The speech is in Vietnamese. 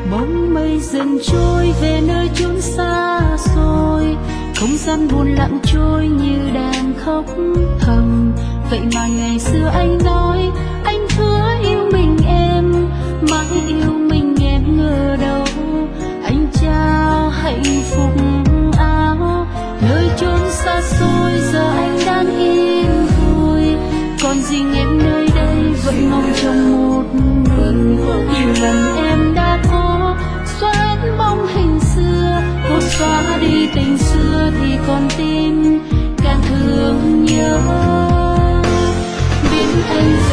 bóng mây dần trôi về nơi chốn xa xôi, không gian buồn lặng trôi như đang khóc thầm. Vậy mà ngày xưa anh nói anh hứa yêu mình em, mãi yêu mình em, ngờ đâu anh trao hạnh phúc áo nơi chốn xa xôi. Giờ anh đang yên vui, còn riêng em nơi đây vẫn mong trong một mình. Nhiều lần em đã có xoét bóng hình xưa, cố xóa đi tình xưa thì con tim càng thương nhớ. Biết anh